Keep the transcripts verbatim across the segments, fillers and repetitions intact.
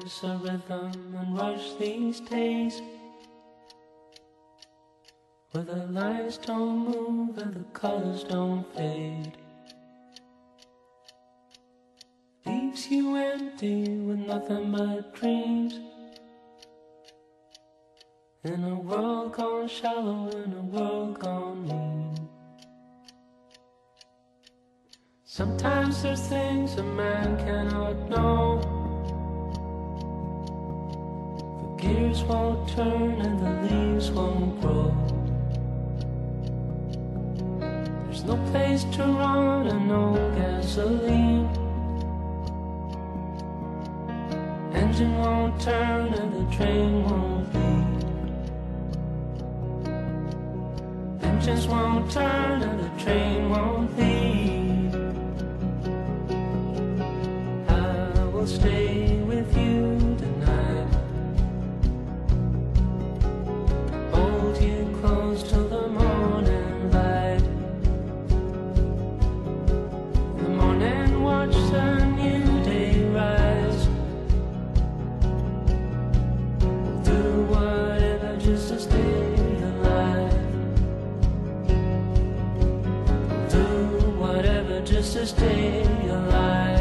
There's a rhythm and rush these days, where the lights don't move and the colors don't fade. Leaves you empty with nothing but dreams, in a world gone shallow, in a world gone mean. Sometimes there's things a man cannot know. The gears won't turn and the leaves won't grow. There's no place to run and no gasoline. Engine won't turn and the train won't leave. Engines won't turn and the train won't leave. I will stay with you tonight, hold you close till the morning light. In the morning watch the new day rise. We'll do whatever just to stay alive. We'll do whatever just to stay alive.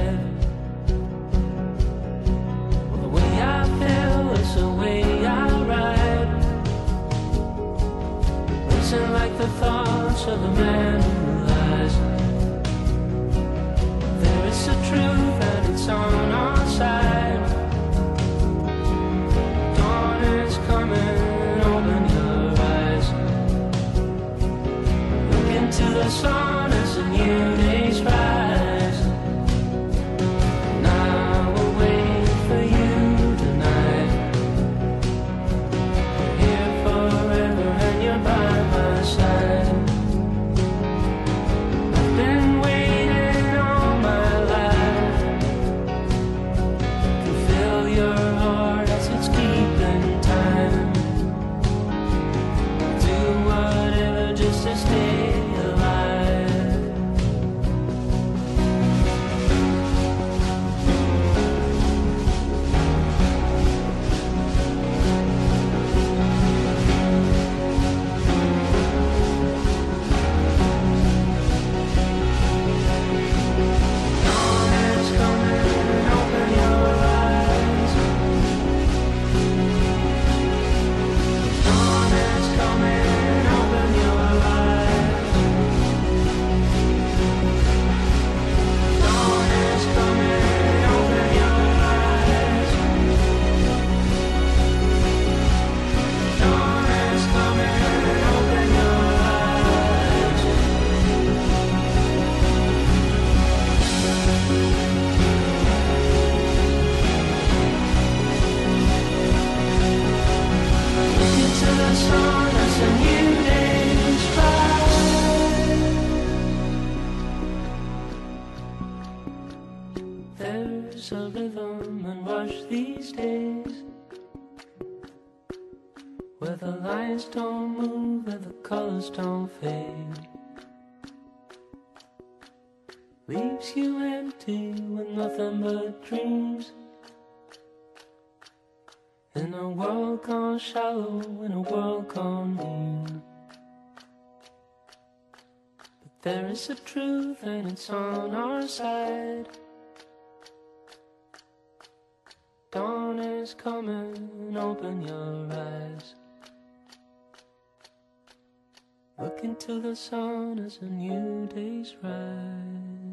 Like the thoughts of a man who lies. There is a truth and it's on our side. Dawn is coming, open your eyes. Look into the sun as a new day's rise. And I will wait for you tonight. You're here forever and you're by my side. I've been waiting all my life to fill your heart as it's keeping time. Do whatever just to stay alive. There's a rhythm and rush these days, where the lines don't move and the colors don't fade. Leaves you empty with nothing but dreams, in a world gone shallow, in a world gone mean. But there is a truth and it's on our side. Dawn is coming, open your eyes. Look into the sun as a new day's rise.